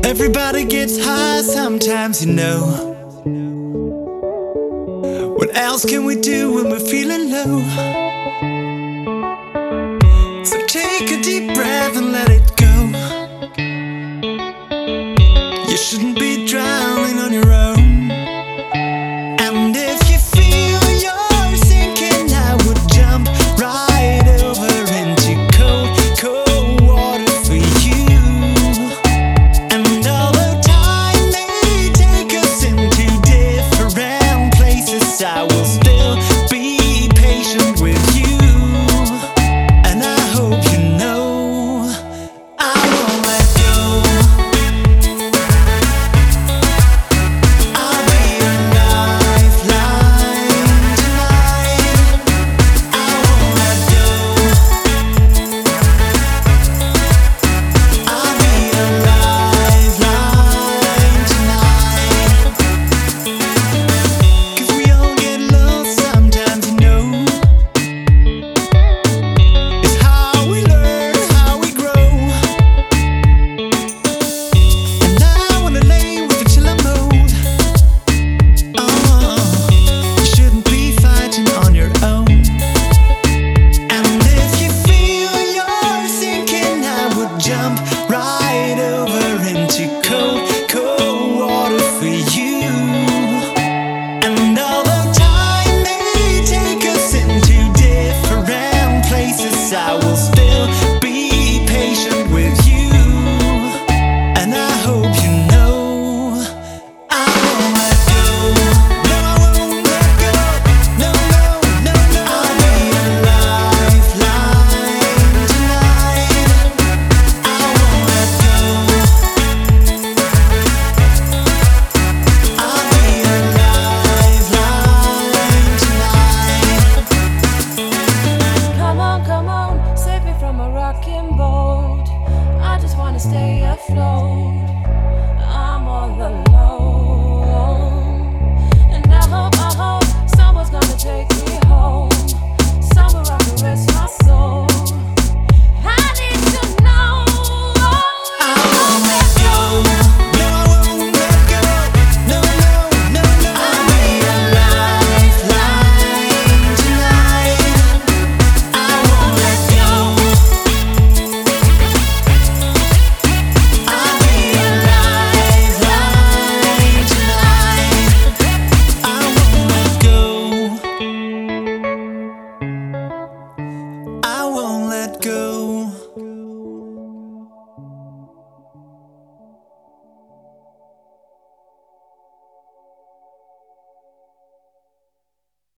Everybody gets high sometimes, you know. What else can we do when we're feeling low? So take a deep breath and let it go. You shouldn't be drowning on your own. And if you feel you're sinking, I would jump right over into cold, cold water for you. And although time may take us into different places, I will still be patient with you. And I hope you know I won't let go. I'll be your lifeline tonight. I won't let go. I'll be your lifeline tonight. 'Cause we all get lost sometimes, you know. It's how we learn, how we grow. And I wanna lay with you till I'm old. You shouldn't be fighting on your own. And if you feel you're sinking, I would jump right over into cold, cold water for you. And although time may take us into different places, I will still be patient with you. And I hope you know I won't let go. No, I won't let go. No, no, no, no. I'll be your lifeline tonight. I won't let go. I'll be your lifeline tonight. Come on, save me from a rocking boat. I just wanna stay afloat.